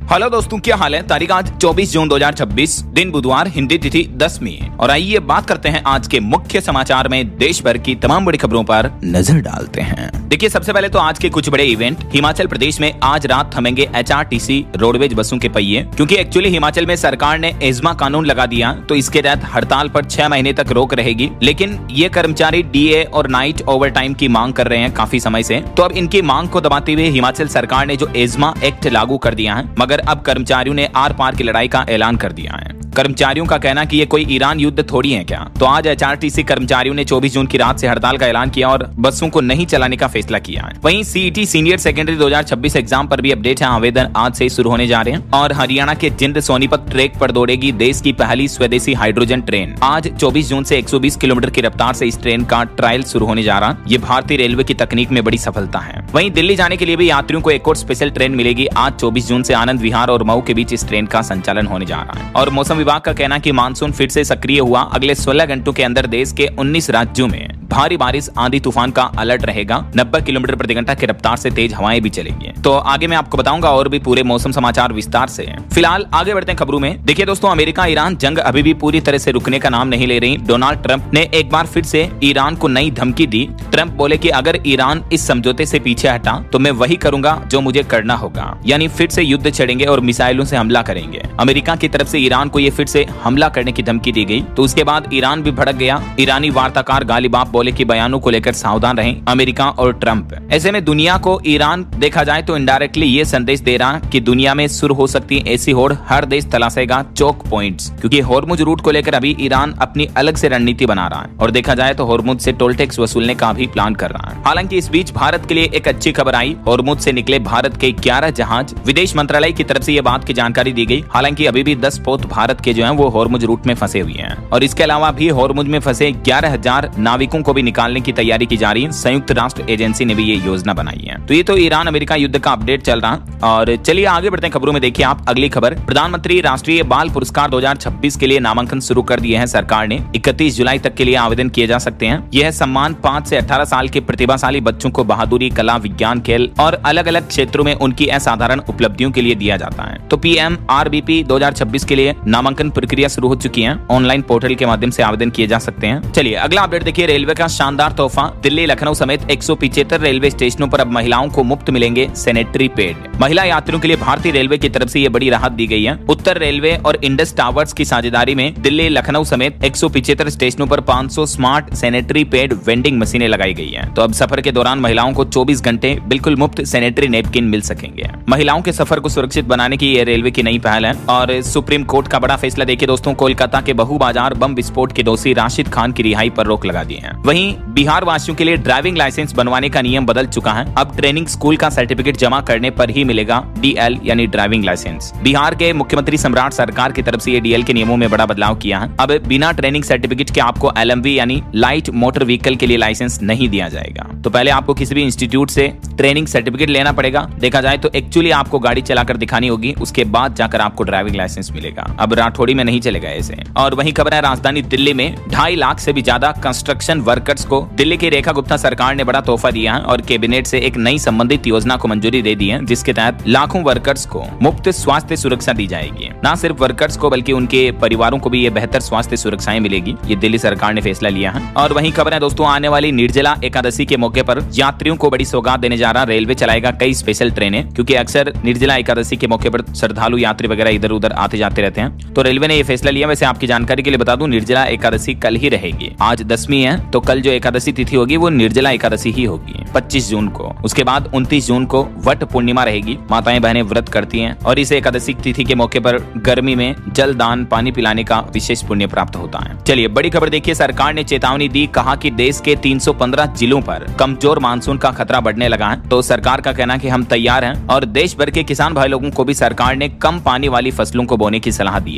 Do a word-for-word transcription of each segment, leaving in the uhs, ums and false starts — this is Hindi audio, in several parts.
हेलो दोस्तों, क्या हाल है। तारीख आज चौबीस जून दो हज़ार छब्बीस, दिन बुधवार, हिंदी तिथि दसवीं। और आइए बात करते हैं आज के मुख्य समाचार में देश भर की तमाम बड़ी खबरों पर नजर डालते हैं। देखिए, सबसे पहले तो आज के कुछ बड़े इवेंट। हिमाचल प्रदेश में आज रात थमेंगे H R T C roadways बसों के पहिए, क्योंकि एक्चुअली हिमाचल में सरकार ने एजमा कानून लगा दिया, तो इसके तहत हड़ताल पर छह महीने तक रोक रहेगी। लेकिन ये कर्मचारी डी ए और नाइट ओवर टाइम की मांग कर रहे हैं काफी समय से, तो अब इनकी मांग को दबाते हुए हिमाचल सरकार ने जो एजमा एक्ट लागू कर दिया है, मगर अब कर्मचारियों ने आर पार की लड़ाई का ऐलान कर दिया है। कर्मचारियों का कहना कि ये कोई ईरान युद्ध थोड़ी है क्या। तो आज एच आर टी सी कर्मचारियों ने चौबीस जून की रात से हड़ताल का ऐलान किया और बसों को नहीं चलाने का फैसला किया है। वहीं C E T senior secondary दो हज़ार छब्बीस एग्जाम पर भी अपडेट है। आवेदन आज से शुरू होने जा रहे हैं और हरियाणा के जिंद सोनीपत ट्रैक पर दौड़ेगी देश की पहली स्वदेशी हाइड्रोजन ट्रेन। आज चौबीस जून से एक सौ बीस किलोमीटर की रफ्तार से इस ट्रेन का ट्रायल शुरू होने जा रहा है। ये भारतीय रेलवे की तकनीक में बड़ी सफलता है। वहीं दिल्ली जाने के लिए भी यात्रियों को एक और स्पेशल ट्रेन मिलेगी। आज चौबीस जून से आनंद विहार और मऊ के बीच इस ट्रेन का संचालन होने जा रहा है। और मौसम विभाग का कहना कि मानसून फिर से सक्रिय हुआ। अगले सोलह घंटों के अंदर देश के उन्नीस राज्यों में भारी बारिश, आंधी तूफान का अलर्ट रहेगा। नब्बे किलोमीटर प्रति घंटा की रफ्तार से तेज हवाएं भी चलेंगी। तो आगे मैं आपको बताऊंगा और भी पूरे मौसम समाचार विस्तार से। फिलहाल आगे बढ़ते हैं खबरों में। देखिए दोस्तों, अमेरिका ईरान जंग अभी भी पूरी तरह से रुकने का नाम नहीं ले रही। डोनाल्ड ट्रंप ने एक बार फिर से ईरान को नई धमकी दी। ट्रंप बोले कि अगर ईरान इस समझौते से पीछे हटा तो मैं वही करूंगा जो मुझे करना होगा, यानी फिर से युद्ध छेड़ेंगे और मिसाइलों से हमला करेंगे। अमेरिका की तरफ से ईरान को ये फिर से हमला करने की धमकी दी गई, तो उसके बाद ईरान भी भड़क गया। ईरानी वार्ताकार गालिबाफ बोले कि बयानों को लेकर सावधान रहें अमेरिका और ट्रंप। ऐसे में दुनिया को ईरान देखा जाए तो इनडायरेक्टली ये संदेश दे रहा कि दुनिया में शुरू हो सकती है ऐसी होड़, हर देश तलाशेगा चोक पॉइंट्स, क्योंकि हॉर्मुज रूट को लेकर अभी ईरान अपनी अलग से रणनीति बना रहा है और देखा जाए तो हॉर्मुज से टोल टैक्स वसूलने का भी प्लान कर रहा है। हालांकि इस बीच भारत के लिए एक अच्छी खबर आई। हॉर्मुज से निकले भारत के ग्यारह जहाज। विदेश मंत्रालय की तरफ से ये बात की जानकारी दी गई। हालांकि अभी भी दस पोत भारत के जो है वो हॉर्मुज रूट में फंसे हुए हैं और इसके अलावा भी हॉर्मुज में फंसे ग्यारह हजार नाविकों को भी निकालने की तैयारी की जा रही है। संयुक्त राष्ट्र एजेंसी ने भी ये योजना बनाई है। तो ये तो ईरान अमेरिका युद्ध का अपडेट चल रहा। और चलिए आगे बढ़ते हैं खबरों में। देखिए आप अगली खबर। प्रधानमंत्री राष्ट्रीय बाल पुरस्कार दो हज़ार छब्बीस के लिए नामांकन शुरू कर दिए हैं सरकार ने। इकतीस जुलाई तक के लिए आवेदन किए जा सकते हैं। यह सम्मान पाँच से अठारह साल के प्रतिभाशाली बच्चों को बहादुरी, कला, विज्ञान, खेल और अलग अलग क्षेत्रों में उनकी असाधारण उपलब्धियों के लिए दिया जाता है। तो P M R B P दो हज़ार छब्बीस के लिए नामांकन प्रक्रिया शुरू हो चुकी है। ऑनलाइन पोर्टल के माध्यम से आवेदन किए जा सकते हैं। चलिए अगला अपडेट देखिए। रेलवे का शानदार तोहफा। दिल्ली, लखनऊ समेत एक सौ पिछहत्तर रेलवे स्टेशनों पर अब महिलाओं को मुफ्त मिलेंगे सैनिटरी पैड। महिला यात्रियों के लिए भारतीय रेलवे की तरफ से ये बड़ी राहत दी गई है। उत्तर रेलवे और इंडस टावर्स की साझेदारी में दिल्ली, लखनऊ समेत एक सौ पिछहत्तर स्टेशनों पर पाँच सौ स्मार्ट सैनिटरी पैड वेंडिंग मशीनें लगाई गई हैं। तो अब सफर के दौरान महिलाओं को चौबीस घंटे बिल्कुल मुफ्त सैनिटरी नैपकिन मिल सकेंगे। महिलाओं के सफर को सुरक्षित बनाने की ये रेलवे की नई पहल है। और सुप्रीम कोर्ट का बड़ा फैसला देखिए दोस्तों। कोलकाता के बहु बाजार बम विस्फोट के दोषी राशिद खान की रिहाई पर रोक लगा दी है। वहीं बिहार वासियों के लिए ड्राइविंग लाइसेंस बनवाने का नियम बदल चुका है। अब ट्रेनिंग स्कूल का सर्टिफिकेट जमा करने पर ही मिलेगा डी एल यानी ड्राइविंग लाइसेंस। बिहार के मुख्यमंत्री सम्राट सरकार की तरफ से ये डी एल के नियमों में बड़ा बदलाव किया है। अब बिना ट्रेनिंग सर्टिफिकेट के आपको एल एम वी यानी लाइट मोटर व्हीकल के लिए लाइसेंस नहीं दिया जाएगा। तो पहले आपको किसी भी इंस्टीट्यूट से ट्रेनिंग सर्टिफिकेट लेना पड़ेगा। देखा जाए तो एक्चुअली आपको गाड़ी चलाकर दिखानी होगी, उसके बाद जाकर आपको ड्राइविंग लाइसेंस मिलेगा। अब राठौड़ी में नहीं चलेगा ऐसे। और वही खबर है राजधानी दिल्ली में ढाई लाख से भी ज्यादा कंस्ट्रक्शन वर्कर्स को दिल्ली की रेखा गुप्ता सरकार ने बड़ा तोहफा दिया है और कैबिनेट से एक नई संबंधित योजना को मंजूरी दे दी है, जिसके तहत लाखों वर्कर्स को मुफ्त स्वास्थ्य सुरक्षा दी जाएगी। न सिर्फ वर्कर्स को बल्कि उनके परिवारों को भी ये बेहतर स्वास्थ्य सुरक्षाएं मिलेगी। ये दिल्ली सरकार ने फैसला लिया है। और वही खबर है दोस्तों, आने वाली निर्जला एकादशी के मौके पर यात्रियों को बड़ी सौगात देने जा रहा रेलवे चलाएगा कई स्पेशल ट्रेनें, क्योंकि अक्सर निर्जला एकादशी के मौके पर श्रद्धालु यात्री वगैरह इधर उधर आते जाते रहते हैं। तो रेलवे ने ये फैसला लिया। वैसे आपकी जानकारी के लिए बता दूं, निर्जला एकादशी कल ही रहेगी। आज दसवीं है, तो कल जो एकादशी तिथि होगी वो निर्जला एकादशी ही होगी पच्चीस जून को। उसके बाद उनतीस जून को वट पूर्णिमा रहेगी। माताएं बहनें व्रत करती हैं और इस एकादशी तिथि के मौके पर गर्मी में जल दान, पानी पिलाने का विशेष पुण्य प्राप्त होता है। चलिए बड़ी खबर देखिए। सरकार ने चेतावनी दी। कहा कि देश के तीन सौ पंद्रह जिलों पर कमजोर मानसून का खतरा बढ़ने लगा है। तो सरकार का कहना कि हम तैयार हैं और देश भर के किसान भाई लोगों को भी सरकार ने कम पानी वाली फसलों को बोने की सलाह दी है।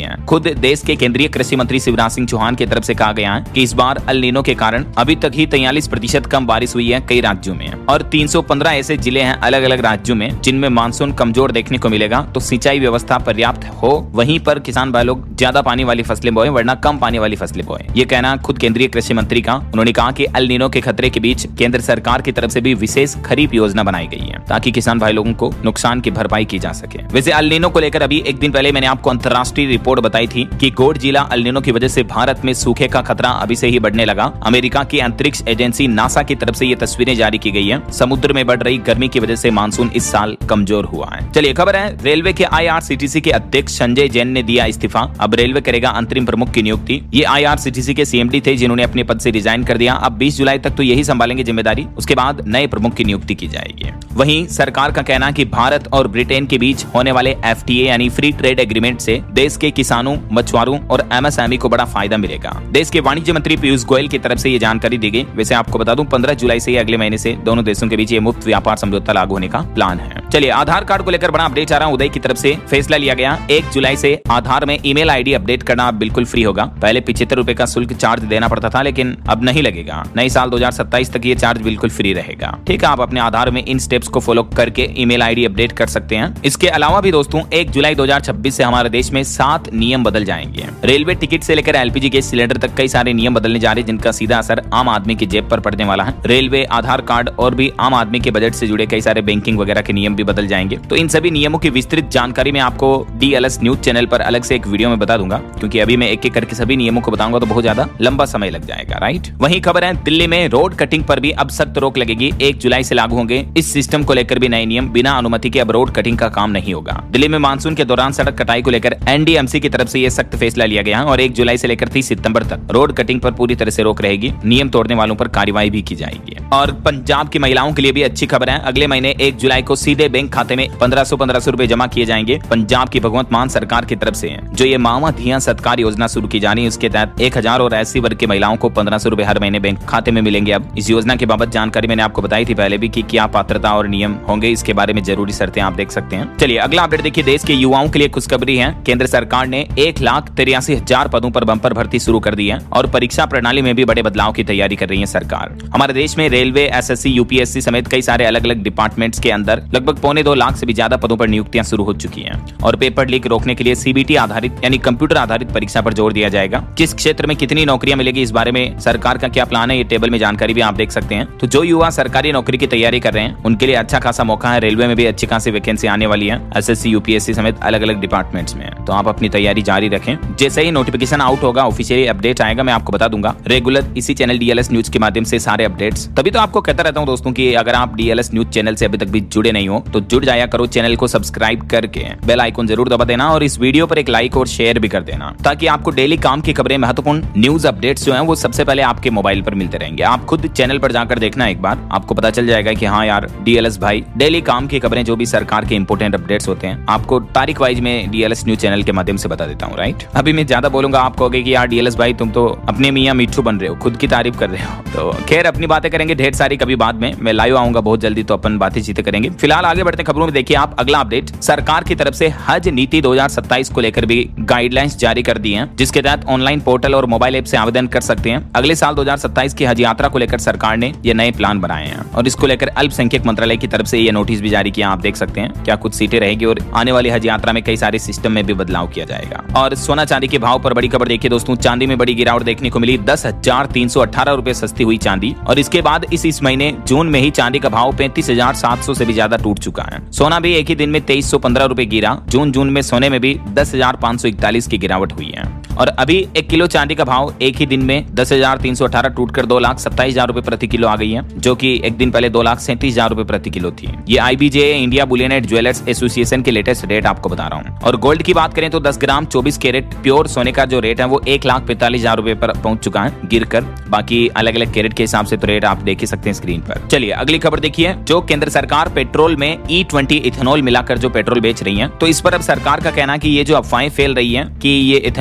हैं। खुद देश के केंद्रीय कृषि मंत्री शिवराज सिंह चौहान की तरफ से कहा गया है कि इस बार अल नीनो के कारण अभी तक ही तैंतालीस प्रतिशत कम बारिश हुई है कई राज्यों में, और तीन सौ पंद्रह ऐसे जिले हैं अलग अलग राज्यों में जिनमें मानसून कमजोर देखने को मिलेगा। तो सिंचाई व्यवस्था पर्याप्त हो वहीं पर किसान भाई लोग ज्यादा पानी वाली फसलें बोए वरना कम पानी वाली फसलें बोए। ये कहना खुद केंद्रीय कृषि मंत्री का। उन्होंने कहा कि अल नीनो के खतरे के बीच केंद्र सरकार की तरफ से भी विशेष खरीफ योजना बनाई गई है ताकि किसान भाई लोगों को नुकसान की भरपाई की जा सके। वैसे अल नीनो को लेकर अभी एक दिन पहले मैंने आपको अंतर्राष्ट्रीय रिपोर्ट बताई थी कि गोड जिला अल नीनो की वजह से भारत में सूखे का खतरा अभी से ही बढ़ने लगा। अमेरिका की अंतरिक्ष एजेंसी नासा की तरफ से ये तस्वीरें जारी की गई है। समुद्र में बढ़ रही गर्मी की वजह से मानसून इस साल कमजोर हुआ है। चलिए खबर है, रेलवे के आईआरसीटीसी के अध्यक्ष संजय जैन ने दिया इस्तीफा। अब रेलवे करेगा अंतरिम प्रमुख की नियुक्ति। ये आईआरसीटीसी के सीएमडी थे जिन्होंने अपने पद से रिजाइन कर दिया। अब बीस जुलाई तक तो यही संभालेंगे जिम्मेदारी, उसके बाद नए प्रमुख की नियुक्ति की जाएगी। वहीं सरकार का कहना कि भारत और ब्रिटेन के बीच होने वाले एफटीए यानी फ्री ट्रेड एग्रीमेंट से देश के किसानों, मछुआरों और एमएसएमई को बड़ा फायदा मिलेगा। देश के वाणिज्य मंत्री पीयूष गोयल की तरफ से ये जानकारी दी गई। वैसे आपको बता दूं पंद्रह जुलाई से अगले महीने से दोनों देशों के बीच ये मुफ्त व्यापार समझौता लागू होने का प्लान है। चलिए आधार कार्ड को लेकर बड़ा अपडेट आ रहा है। उदय की तरफ से फैसला लिया गया, एक जुलाई से आधार में ईमेल आईडी अपडेट करना बिल्कुल फ्री होगा। पहले पिछहत्तर रुपए का शुल्क चार्ज देना पड़ता था, लेकिन अब नहीं लगेगा। नए साल दो हजार सत्ताईस तक ये चार्ज बिल्कुल फ्री रहेगा। ठीक है, आप अपने आधार में इन स्टेप्स को फॉलो करके ईमेल आईडी अपडेट कर सकते हैं। इसके अलावा भी दोस्तों एक जुलाई दो हजार छब्बीस से हमारे देश में सात नियम बदल जाएंगे। रेलवे टिकट से लेकर एलपीजी गैस सिलेंडर तक कई सारे नियम बदलने जा रहे हैं जिनका सीधा असर आम आदमी की जेब पर पड़ने वाला है। रेलवे, आधार कार्ड और भी आम आदमी के बजट से जुड़े कई सारे बैंकिंग वगैरह के नियम भी बदल जाएंगे। तो इन सभी नियमों की विस्तृत जानकारी मैं आपको डीएलएस न्यूज चैनल पर अलग से एक वीडियो में बता दूंगा, क्योंकि अभी मैं एक एक करके सभी नियमों को बताऊंगा तो बहुत ज्यादा लंबा समय लग जाएगा। राइट, वही खबर है, दिल्ली में रोड कटिंग पर भी अब सख्त रोक लगेगी। एक जुलाई से लागू होंगे इस सिस्टम को लेकर भी नए नियम। बिना अनुमति के अब रोड कटिंग का काम नहीं होगा। दिल्ली में मानसून के दौरान सड़क कटाई को लेकर एनडीएमसी की तरफ से यह सख्त फैसला लिया गया है और एक जुलाई से लेकर तीस सितंबर तक रोड कटिंग पर पूरी तरह से रोक रहेगी। नियम तोड़ने वालों पर कार्रवाई भी की जाएगी। और पंजाब की महिलाओं के लिए भी अच्छी खबर है, अगले महीने एक जुलाई को सीधे बैंक खाते में पंद्रह सौ पंद्रह सौ रुपए जमा किए जाएंगे। पंजाब की भगवंत मान सरकार की तरफ से जो ये मावा धिया सत्कार योजना शुरू की जा रही है, उसके तहत एक हजार और एससी वर्ग की महिलाओं को पंद्रह सौ रुपए हर महीने बैंक खाते में मिलेंगे। अब इस योजना के बाबत जानकारी मैंने आपको बताई थी पहले भी कि क्या पात्रता और नियम होंगे, इसके बारे में जरूरी शर्तें आप देख सकते हैं। चलिए अगला अपडेट देखिए, देश के युवाओं के लिए खुशखबरी है। केंद्र सरकार ने एक लाख तिरासी हजार पदों पर बंपर भर्ती शुरू कर दी है और परीक्षा प्रणाली में भी बड़े बदलाव की तैयारी कर रही है सरकार। हमारे देश में रेलवे, एसएससी, यूपीएससी समेत कई सारे अलग अलग डिपार्टमेंट्स के अंदर लगभग पौने दो लाख से भी ज्यादा पदों पर नियुक्तियां शुरू हो चुकी हैं और पेपर लीक रोकने के लिए सीबीटी आधारित यानी कंप्यूटर आधारित परीक्षा पर जोर दिया जाएगा। किस क्षेत्र में कितनी नौकरियां मिलेगी, इस बारे में सरकार का क्या प्लान है, ये टेबल में जानकारी भी आप देख सकते हैं। तो जो युवा सरकारी नौकरी की तैयारी कर रहे हैं उनके लिए अच्छा खासा मौका है। रेलवे में भी अच्छी खासी वैकेंसी आने वाली है, एसएससी, यूपीएससी समेत अलग अलग डिपार्टमेंट्स में। तो आप अपनी तैयारी जारी रखें। जैसे ही नोटिफिकेशन आउट होगा, ऑफिशियली अपडेट आएगा, मैं आपको बता दूंगा। रेगुलर इसी चैनल डीएलएस न्यूज के माध्यम से सारे अपडेट्स। तभी तो आपको कहता रहता हूं दोस्तों कि अगर आप डीएलएस न्यूज चैनल से अभी तक भी जुड़े नहीं हो तो जुड़ जाया करो। चैनल को सब्सक्राइब करके बेल आइकन जरूर दबा देना और इस वीडियो पर एक लाइक और शेयर भी कर देना, ताकि आपको डेली काम की खबरें, महत्वपूर्ण न्यूज अपडेट्स जो हैं वो सबसे पहले आपके मोबाइल पर मिलते रहेंगे। आप खुद चैनल पर जाकर देखना एक बार, आपको पता चल जाएगा कि हाँ यार डीएलएस भाई डेली काम की खबरें, जो भी सरकार के इंपोर्टेंट अपडेट्स होते हैं, आपको तारीख वाइज में डीएलएस न्यूज चैनल के माध्यम से बता देता हूँ। राइट, अभी मैं ज्यादा बोलूंगा आप कहोगे कि यार डीएलएस भाई तुम तो अपने मियां मिट्ठू बन रहे हो, खुद की तारीफ कर रहे हो। तो खैर अपनी बातें करेंगे ढेर सारी कभी बाद में। मैं लाइव आऊंगा बहुत जल्दी, तो अपन बातें चीतें करेंगे। फिलहाल आगे बढ़ते खबरों में देखिए आप अगला अपडेट। सरकार की तरफ से हज नीति दो हजार सत्ताईस को लेकर भी गाइडलाइंस जारी कर दी हैं, जिसके तहत ऑनलाइन पोर्टल और मोबाइल ऐप से आवेदन कर सकते हैं। अगले साल दो हजार सत्ताईस की हज यात्रा को लेकर सरकार ने ये नए प्लान बनाए हैं और इसको लेकर अल्पसंख्यक मंत्रालय की तरफ से ये नोटिस भी जारी किया। आप देख सकते हैं क्या कुछ सीटें रहेगी और आने वाली हज यात्रा में कई सारे सिस्टम में भी बदलाव किया जाएगा। और सोना चांदी के भाव पर बड़ी खबर देखिए दोस्तों, चांदी में बड़ी गिरावट देखने को मिली। दस हजार तीन सौ अठारह रुपए सस्ती हुई चांदी और इसके बाद इस इस महीने जून में ही चांदी का भाव पैंतीस हजार सात सौ से भी ज्यादा टूट चुका है। सोना भी एक ही दिन में तेईस सौ पंद्रह रुपए गिरा। जून जून में सोने में भी दस हजार पाँच सौ इकतालीस की गिरावट हुई है और अभी एक किलो चांदी का भाव एक ही दिन में दस हजार तीन सौ अठारह टूट कर दो लाख सत्ताईस हजार रुपए प्रति किलो आ गई है, जो कि एक दिन पहले दो लाख सैंतीस हजार रुपए प्रति किलो थी। ये I B J India bullion and jewellers association के लेटेस्ट रेट आपको बता रहा हूँ। और गोल्ड की बात करें तो दस ग्राम चौबीस कैरेट प्योर सोने का जो रेट है वो एक लाख पैंतालीस हजार रुपए पर पहुंच चुका है गिर कर। बाकी अलग अलग कैरेट के हिसाब से तो रेट आप देख ही सकते हैं स्क्रीन पर। चलिए अगली खबर देखिए, जो केंद्र सरकार पेट्रोल में ई ट्वेंटी इथेनॉल मिलाकर जो पेट्रोल बेच रही है, तो इस पर अब सरकार का कहना कि ये जो अफवाहें फैल रही है कि ये इथेनॉल मिक्स्ड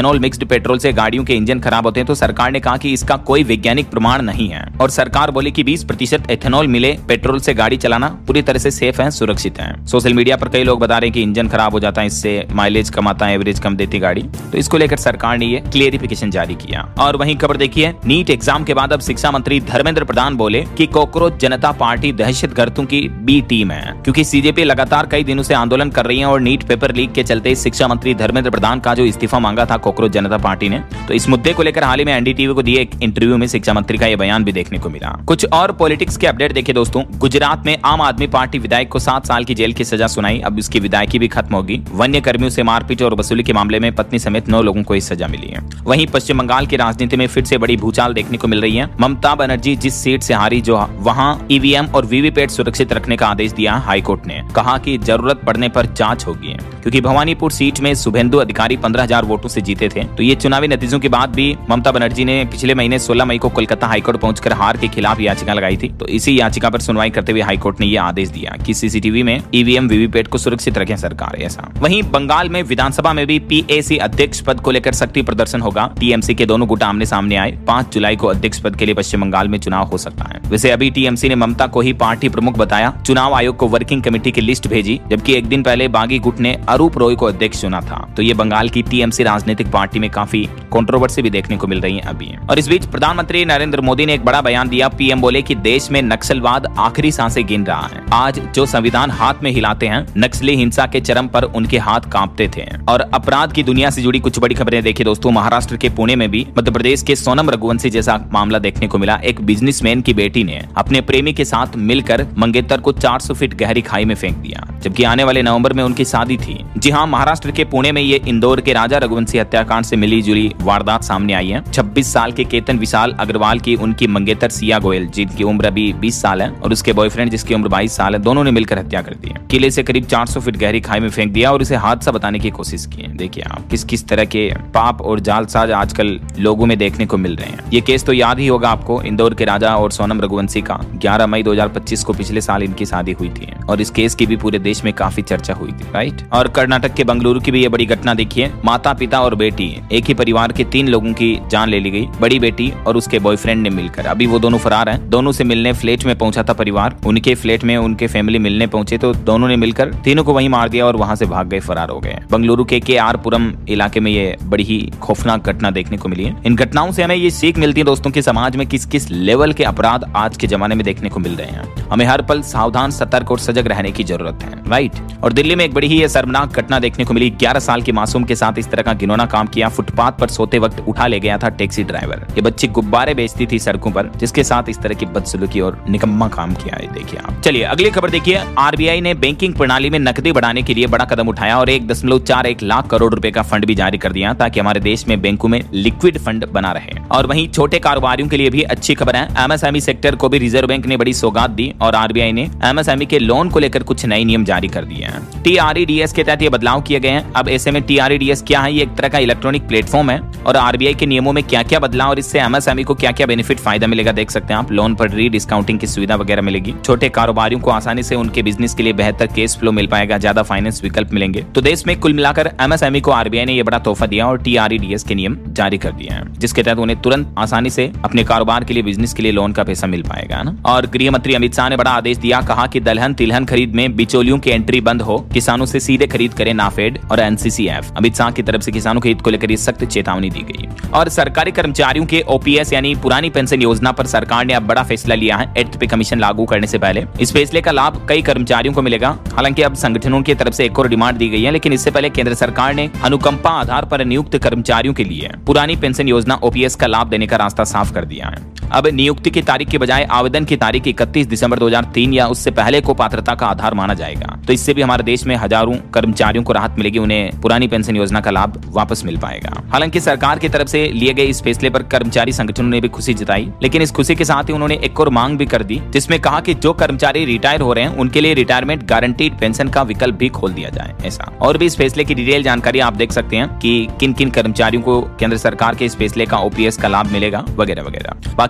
पेट्रोल से गाड़ियों के इंजन खराब होते हैं, तो सरकार ने कहा कि इसका कोई वैज्ञानिक प्रमाण नहीं है और सरकार बोले कि बीस प्रतिशत एथेनॉल मिले पेट्रोल से गाड़ी चलाना पूरी तरह से सेफ है, सुरक्षित है। सोशल मीडिया पर कई लोग बता रहे हैं कि इंजन खराब हो जाता है, इससे माइलेज कम आता है, एवरेज कम देती गाड़ी, तो इसको लेकर सरकार ने ये क्लियरिफिकेशन जारी किया। और वहीं खबर देखिए, नीट एग्जाम के बाद अब शिक्षा मंत्री धर्मेंद्र प्रधान बोले कि कॉकरोच जनता पार्टी दहशतगर्दों की बी टीम है, क्योंकि सीजेपी लगातार कई दिनों से आंदोलन कर रही है और नीट पेपर लीक के चलते शिक्षा मंत्री धर्मेंद्र प्रधान का जो इस्तीफा मांगा था कॉकरोच जनता पार्टी ने, तो इस मुद्दे को लेकर हाल ही में एनडीटीवी को दिए एक इंटरव्यू में शिक्षा मंत्री का यह बयान भी देखने को मिला। कुछ और पॉलिटिक्स के अपडेट देखिए दोस्तों, गुजरात में आम आदमी पार्टी विधायक को सात साल की जेल की सजा सुनाई, अब इसकी विधायकी भी खत्म होगी। वन्य कर्मियों से मारपीट और वसूली के मामले में पत्नी समेत नौ लोगों को इस सजा मिली है। वहीं पश्चिम बंगाल की राजनीति में फिर से बड़ी भूचाल देखने को मिल रही है। ममता बनर्जी जिस सीट से हारी, जो वहां ईवीएम और वीवीपैट सुरक्षित रखने का आदेश दिया हाईकोर्ट ने, कहा कि जरूरत पड़ने पर जांच होगी, क्योंकि भवानीपुर सीट में शुभेंदु अधिकारी पंद्रह हजार वोटों से जीते थे। तो ये चुनावी नतीजों के बाद भी ममता बनर्जी ने पिछले महीने सोलह मई को कोलकाता हाईकोर्ट पहुंचकर हार के खिलाफ याचिका लगाई थी। तो इसी याचिका पर सुनवाई करते हुए हाईकोर्ट ने यह आदेश दिया कि सीसीटीवी में ईवीएम वीवीपैट को सुरक्षित रखें सरकार, ऐसा। वहीं बंगाल में विधानसभा में भी पीएसी अध्यक्ष पद को लेकर शक्ति प्रदर्शन होगा। टीएमसी के दोनों गुट आमने सामने आए। पांच जुलाई को अध्यक्ष पद के लिए पश्चिम बंगाल में चुनाव हो सकता है। वैसे अभी टीएमसी ने ममता को ही पार्टी प्रमुख बताया, चुनाव आयोग को वर्किंग कमेटी की लिस्ट भेजी, जबकि एक दिन पहले बागी गुट ने अरूप रॉय को अध्यक्ष चुना था। तो ये बंगाल की टीएमसी राजनीतिक पार्टी में काफी कंट्रोवर्सी भी देखने को मिल रही है अभी। और इस बीच प्रधानमंत्री नरेंद्र मोदी ने एक बड़ा बयान दिया। पीएम बोले कि देश में नक्सलवाद आखिरी सांसें गिन रहा है। आज जो संविधान हाथ में हिलाते हैं, नक्सली हिंसा के चरम पर उनके हाथ कांपते थे। और अपराध की दुनिया से जुड़ी कुछ बड़ी खबरें देखिए दोस्तों, महाराष्ट्र के पुणे में भी मध्य प्रदेश के सोनम रघुवंशी जैसा मामला देखने को मिला। एक बिजनेसमैन की बेटी ने अपने प्रेमी के साथ मिलकर मंगेतर को चार सौ फीट गहरी खाई में फेंक दिया, जबकि आने वाले नवंबर में उनकी शादी थी। जी हाँ, महाराष्ट्र के पुणे में ये इंदौर के राजा रघुवंशी हत्याकांड से मिली जुली वारदात सामने आई है। छब्बीस साल के केतन विशाल अग्रवाल की उनकी मंगेतर सिया गोयल, जिनकी उम्र अभी बीस साल है, और उसके बॉयफ्रेंड जिसकी उम्र बाईस साल है, दोनों ने मिलकर हत्या कर दी। किले से करीब चार सौ फीट गहरी खाई में फेंक दिया और इसे हादसा बताने की कोशिश की। देखिए आप किस किस तरह के पाप और जालसाज आजकल लोगों में देखने को मिल रहे हैं। ये केस तो याद ही होगा आपको, इंदौर के राजा और सोनम रघुवंशी का। ग्यारह मई दो हज़ार पच्चीस को पिछले साल इनकी शादी हुई थी और इस केस की भी पूरे देश में काफी चर्चा हुई थी, राइट। और कर्नाटक के बेंगलुरु की भी ये बड़ी घटना देखिए। माता पिता और बेटी, एक ही परिवार के तीन लोगों की जान ले ली गई। बड़ी बेटी और उसके बॉयफ्रेंड ने मिलकर, अभी वो दोनों फरार हैं। दोनों से मिलने फ्लैट में पहुंचा था परिवार, उनके फ्लैट में उनके फैमिली मिलने पहुंचे तो दोनों ने मिलकर तीनों को वहीं मार दिया और वहां से भाग गए, फरार हो गए। बेंगलुरु के के आर पुरम इलाके में ये बड़ी ही खौफनाक घटना देखने को मिली है। इन घटनाओं से हमें ये सीख मिलती है दोस्तों कि समाज में किस किस लेवल के अपराध आज के जमाने में देखने को मिल रहे हैं। हमें हर पल सावधान, सतर्क और सजग रहने की जरूरत है, राइट। और दिल्ली में एक बड़ी ही शर्मनाक घटना देखने को मिली। ग्यारह साल की मासूम के साथ इस तरह का घिनौना काम किया। फुटपाथ पर सोते वक्त उठा ले गया था टैक्सी ड्राइवर। ये बच्ची गुब्बारे बेचती थी सड़कों पर, जिसके साथ इस तरह की बदसलूकी और निकम्मा काम किया है। देखिए आप, चलिए अगली खबर देखिए। आरबीआई ने बैंकिंग प्रणाली में नकदी बढ़ाने के लिए बड़ा कदम उठाया और एक दशमलव चार एक लाख करोड़ रुपए का फंड भी जारी कर दिया, ताकि हमारे देश में बैंकों में लिक्विड फंड बना रहे। और वहीं छोटे कारोबारियों के लिए भी अच्छी खबर है। एमएसएमई सेक्टर को भी रिजर्व बैंक ने बड़ी सौगात दी और आरबीआई ने एमएसएमई के लोन को लेकर कुछ नए नियम जारी कर दिए हैं। टीआरईडीएस के तहत ये बदलाव किए गए हैं। अब ऐसे में टीआरईडीएस क्या है? ये एक तरह का इलेक्ट्रॉनिक प्लेटफॉर्म है और आरबीआई के नियमों में क्या क्या बदलाव और इससे एमएसएमई को क्या क्या बेनिफिट, फायदा मिलेगा, देख सकते हैं आप। लोन पर री डिस्काउंटिंग की सुविधा वगैरह मिलेगी। छोटे कारोबारियों को आसानी से उनके बिजनेस के लिए बेहतर कैश फ्लो मिल पाएगा, ज्यादा फाइनेंस विकल्प मिलेंगे। तो देश में कुल मिलाकर एमएसएमई को आरबीआई ने यह बड़ा तोहफा दिया और टीआरईडीएस के नियम जारी कर दिए हैं, जिसके तहत उन्हें तुरंत आसानी से अपने कारोबार के लिए, बिजनेस के लिए लोन का पैसा मिल पाएगा ना। और गृह मंत्री अमित शाह ने बड़ा आदेश दिया, कहा कि दलहन तिलहन खरीद में बिचौलियों की एंट्री बंद हो, किसानों से सीधे खरीद करें नाफेड और एनसीसीएफ। अमित शाह की तरफ से किसानों के हित को लेकर सख्त चेतावनी दी गई। और सरकारी कर्मचारियों के ओपीएस यानी पुरानी पेंशन योजना पर सरकार ने अब बड़ा फैसला लिया है। एट्थ पे कमीशन लागू करने से पहले इस फैसले का लाभ कई कर्मचारियों को मिलेगा। हालांकि अब संगठनों की तरफ से एक और डिमांड दी गई है, लेकिन इससे पहले केंद्र सरकार ने अनुकंपा आधार पर नियुक्त कर्मचारियों के लिए पुरानी पेंशन योजना ओपीएस का लाभ देने का रास्ता साफ कर दिया है। अब नियुक्ति की तारीख के बजाय आवेदन की तारीख इकतीस दिसंबर दो हज़ार तीन या उससे पहले को पात्रता का आधार माना जाएगा। तो इससे भी हमारे देश में हजारों कर्मचारियों को राहत मिलेगी, उन्हें पुरानी पेंशन योजना का लाभ वापस मिल पाएगा। हालांकि सरकार की तरफ से लिए गए इस फैसले पर कर्मचारी संगठनों ने भी खुशी जताई, लेकिन इस खुशी के साथ ही उन्होंने एक और मांग भी कर दी, जिसमें कहा कि जो कर्मचारी रिटायर हो रहे हैं उनके लिए रिटायरमेंट गारंटीड पेंशन का विकल्प भी खोल दिया जाए। ऐसा और भी इस फैसले की डिटेल जानकारी आप देख सकते हैं कि किन किन कर्मचारियों को केंद्र सरकार के इस फैसले का ओपीएस का लाभ मिलेगा वगैरह वगैरह। बाकी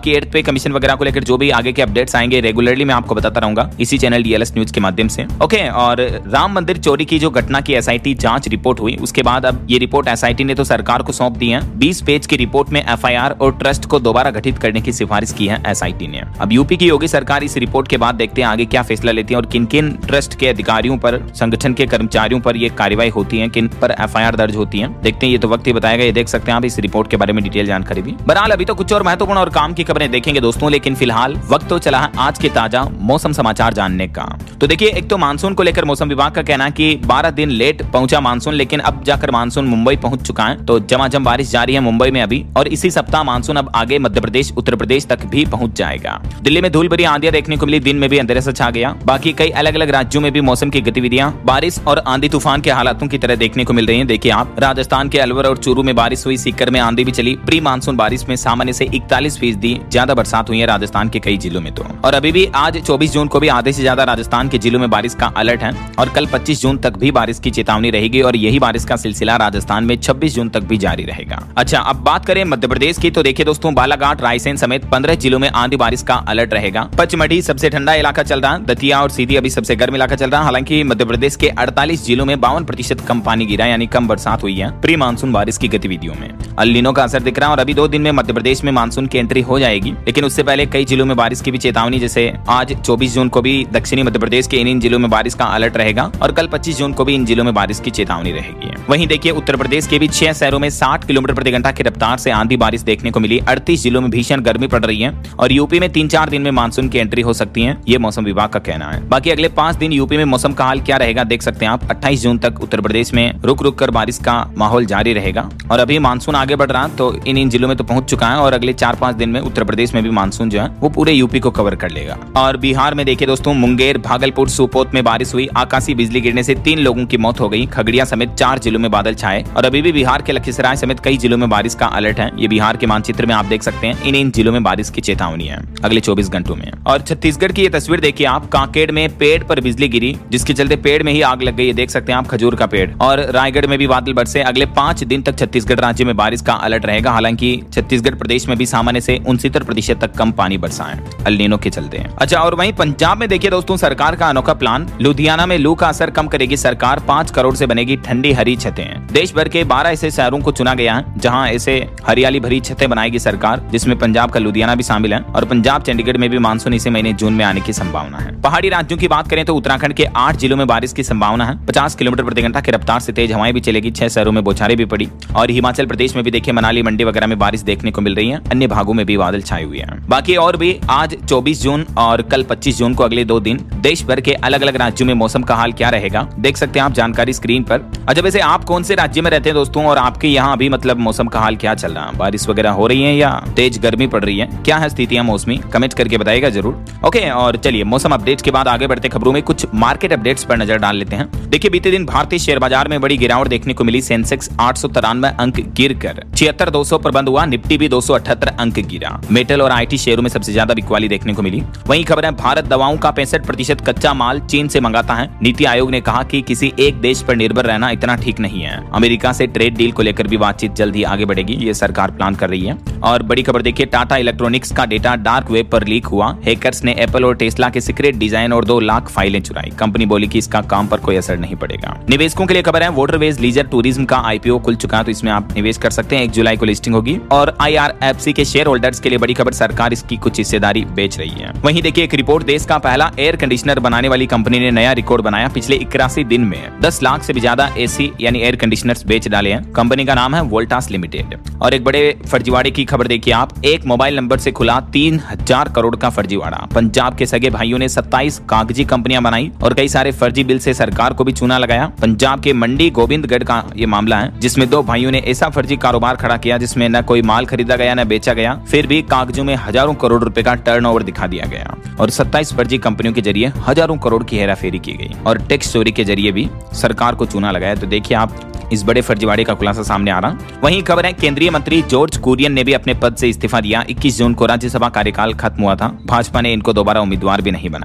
बाकी एट्थ पे कमीशन वगैरह को लेकर जो भी आगे के अपडेट्स आएंगे रेगुलरली मैं आपको बताता रहूंगा इसी चैनल डीएलएस न्यूज के माध्यम से। ओके, और राम मंदिर चोरी की जो घटना की एसआईटी जांच रिपोर्ट हुई, उसके बाद अब ये रिपोर्ट एसआईटी ने तो सरकार को सौंप दी है। बीस पेज की रिपोर्ट में एफआईआर और ट्रस्ट को दोबारा गठित करने की सिफारिश की है एसआईटी ने। अब यूपी की योगी सरकार इस रिपोर्ट के बाद देखते हैं आगे क्या फैसला लेती है और किन किन ट्रस्ट के अधिकारियों पर, संगठन के कर्मचारियों पर ये कार्रवाई होती है, किन पर एफआईआर दर्ज होती है। देखते हैं, ये तो वक्त ही बताएगा। ये देख सकते हैं आप इस रिपोर्ट के बारे में डिटेल जानकारी भी। बहरहाल अभी तो कुछ और महत्वपूर्ण और काम की खबरें देखेंगे दोस्तों, लेकिन फिलहाल वक्त तो चला है आज के ताजा मौसम समाचार जानने का। तो देखिए, एक तो मानसून को लेकर मौसम विभाग का कहना है कि बारह दिन लेट पहुंचा मानसून, लेकिन अब जाकर मानसून मुंबई पहुंच चुका है। तो झमाझम बारिश जारी है मुंबई में अभी, और इसी सप्ताह मानसून अब आगे मध्य प्रदेश, उत्तर प्रदेश तक भी पहुंच जाएगा। दिल्ली में धूल भरी आंधियां देखने को मिली, दिन में भी अंधेरा सा छा गया। बाकी कई अलग अलग राज्यों में भी मौसम की गतिविधियां बारिश और आंधी तूफान के हालातों की तरह देखने को मिल रही है। देखिए आप, राजस्थान के अलवर और चूरू में बारिश हुई, सीकर में आंधी भी चली। प्री मानसून बारिश में सामान्य से इकतालीस फीसदी ज्यादा बरसात हुई है राजस्थान के कई जिलों में। तो और अभी भी आज चौबीस जून को भी आधे से ज्यादा राजस्थान के जिलों में बारिश का अलर्ट है, और कल पच्चीस जून तक भी बारिश की चेतावनी रहेगी, और यही बारिश का सिलसिला राजस्थान में छब्बीस जून तक भी जारी रहेगा। अच्छा, अब बात करें मध्य प्रदेश की, तो देखिए दोस्तों, बालाघाट, रायसेन समेत पंद्रह जिलों में आंधी बारिश का अलर्ट रहेगा। पचमढ़ी सबसे ठंडा इलाका चल रहा है, दतिया और सीधी अभी सबसे गर्म इलाका चल रहा है। हालांकि मध्य प्रदेश के अड़तालीस जिलों में बावन प्रतिशत कम पानी गिरा, यानी कम बरसात हुई है प्री मानसून बारिश की गतिविधियों में। अल नीनो का असर दिख रहा है, और अभी दो दिन में मध्य प्रदेश में मानसून की एंट्री हो जाएगी, लेकिन उससे पहले कई जिलों में बारिश की भी चेतावनी, जैसे आज चौबीस जून को भी दक्षिणी मध्य प्रदेश के इन इन जिलों में बारिश का अलर्ट रहेगा, और कल पच्चीस जून को भी इन जिलों में बारिश की चेतावनी रहेगी। वहीं देखिए, उत्तर प्रदेश के भी छह शहरों में साठ किलोमीटर प्रति घंटा की रफ्तार से आंधी बारिश देखने को मिली। अड़तीस जिलों में भीषण गर्मी पड़ रही है, और यूपी में तीन चार दिन में मानसून की एंट्री हो सकती है, ये मौसम विभाग का कहना है। बाकी अगले पांच दिन यूपी में मौसम का हाल क्या रहेगा देख सकते हैं आप। अट्ठाईस जून तक उत्तर प्रदेश में रुक रुक कर बारिश का माहौल जारी रहेगा, और अभी मानसून आगे बढ़ रहा है, तो इन इन जिलों में तो पहुंच चुका है, और अगले चार पांच दिन में उत्तर प्रदेश में भी मानसून जो है वो पूरे यूपी को कवर कर लेगा। और बिहार में देखिए दोस्तों, मुंगेर, भागलपुर, सुपोत में बारिश हुई। आकाशीय बिजली गिरने से तीन लोगों की मौत हो गई। खगड़िया समेत चार जिलों में बादल छाए, और अभी भी बिहार के लखीसराय समेत कई जिलों में बारिश का अलर्ट है। ये बिहार के मानचित्र में आप देख सकते हैं, इन इन जिलों में बारिश की चेतावनी है अगले चौबीस घंटों में। और छत्तीसगढ़ की ये तस्वीर देखिए आप, कांकेर में पेड़ पर बिजली गिरी, जिसके चलते पेड़ में ही आग लग गई, देख सकते हैं आप, खजूर का पेड़। और रायगढ़ में भी बादल बरसे। अगले पांच दिन तक छत्तीसगढ़ राज्य में बारिश का अलर्ट रहेगा। हालांकि छत्तीसगढ़ प्रदेश में भी सामान्य से उनसत्तर प्रतिशत तक कम पानी बरसा है अल नीनो के चलते। अच्छा, और वहीं पंजाब में देखिए दोस्तों, सरकार का अनोखा प्लान। लुधियाना में लू का असर कम करेगी सरकार, पांच करोड़ से बनेगी ठंडी हरी छतें। देश भर के बारह ऐसे शहरों को चुना गया है जहां ऐसे हरियाली भरी छतें बनाएगी सरकार, जिसमें पंजाब का लुधियाना भी शामिल है, और पंजाब चंडीगढ़ में भी मानसून इसी महीने जून में आने की संभावना है। पहाड़ी राज्यों की बात करें तो उत्तराखंड के आठ जिलों में बारिश की संभावना है। पचास किलोमीटर प्रति घंटा की रफ्तार से तेज हवाएं भी चलेगी। छह शहरों में बौछारें भी पड़ी, और हिमाचल प्रदेश में भी देखिए मनाली, मंडी वगैरह में बारिश देखने को मिल रही है। अन्य भागों में भी बादल छाए हुए हैं। बाकी और भी आज चौबीस जून और कल पच्चीस जून को अगले दो दिन देश भर के अलग अलग राज्यों में मौसम का हाल क्या रहेगा देख सकते हैं आप जानकारी स्क्रीन पर। अच्छा, वैसे आप कौन से राज्य में रहते हैं दोस्तों, और आपके यहाँ अभी मतलब मौसम का हाल क्या चल रहा है? बारिश वगैरह हो रही है या तेज गर्मी पड़ रही है? क्या है स्थितियां मौसमी? कमेंट करके बताइएगा जरूर। ओके, और चलिए मौसम अपडेट्स के बाद आगे बढ़ते खबरों में कुछ मार्केट अपडेट्स पर नजर डाल लेते हैं। देखिए, बीते दिन भारतीय शेयर बाजार में बड़ी गिरावट देखने को मिली। सेंसेक्स आठ सौ तिरानवे अंक गिर कर छिहत्तर दो सौ पर बंद हुआ। निफ्टी भी दो सौ अठहत्तर अंक गिरा। मेटल और आईटी शेयरों में सबसे ज्यादा बिकवाली देखने को मिली। वहीं खबर है, भारत दवाओं का पैंसठ प्रतिशत कच्चा माल चीन से मंगाता है। नीति आयोग ने कहा कि किसी एक देश पर निर्भर रहना इतना ठीक नहीं है। अमेरिका से ट्रेड डील को लेकर भी बातचीत जल्द ही आगे बढ़ेगी, ये सरकार प्लान कर रही है। और बड़ी खबर देखिए, टाटा इलेक्ट्रॉनिक्स का डेटा डार्क वेब पर लीक हुआ। हैकर्स ने एप्पल और टेस्ला के सीक्रेट डिजाइन और दो लाख फाइलें चुराई। कंपनी बोली कि इसका काम पर कोई असर नहीं पड़ेगा। निवेशकों के लिए खबर है, वाटरवेज लीजर टूरिज्म का आईपीओ खुल चुका है, तो इसमें आप निवेश कर सकते हैं। एक जुलाई को लिस्टिंग होगी। और आईआरएफसी के शेयर होल्डर्स के लिए बड़ी खबर, सरकार इसकी कुछ हिस्सेदारी बेच रही है। वहीं देखिए एक रिपोर्ट, देश का पहला एयर कंडीशनर बनाने वाली कंपनी ने नया रिकॉर्ड बनाया। पिछले इक्यासी दिन में दस लाख से भी ज्यादा एसी यानी एयर कंडीशनर्स बेच डाले हैं। कंपनी का नाम है वोल्टास लिमिटेड। और एक बड़े फर्जीवाड़े की खबर देखिए आप, एक मोबाइल नंबर से खुला तीन हजार करोड़ का फर्जीवाड़ा। पंजाब के सगे भाइयों ने सत्ताईस कागजी कंपनियां बनाई और कई सारे फर्जी बिल से सरकार को भी चूना लगाया। पंजाब के मंडी गोविंदगढ़ का ये मामला है, जिसमें दो भाइयों ने ऐसा फर्जी कारोबार खड़ा किया जिसमें न कोई माल खरीदा गया न बेचा गया, फिर भी कागजों में हजारों करोड़ रुपए का टर्नओवर दिखा दिया गया। और सत्ताईस फर्जी कंपनियों के जरिए हजारों करोड़ की हेराफेरी की गई और टैक्स चोरी के जरिए भी सरकार को चूना लगाया। तो देखिए आप, इस बड़े फर्जीवाड़े का खुलासा सामने आ रहा। वहीं खबर है, केंद्रीय मंत्री जॉर्ज कुरियन ने भी अपने पद से इस्तीफा दिया। इक्कीस जून को राज्यसभा कार्यकाल खत्म हुआ था। भाजपा ने इनको दोबारा उम्मीदवार भी नहीं बनाया।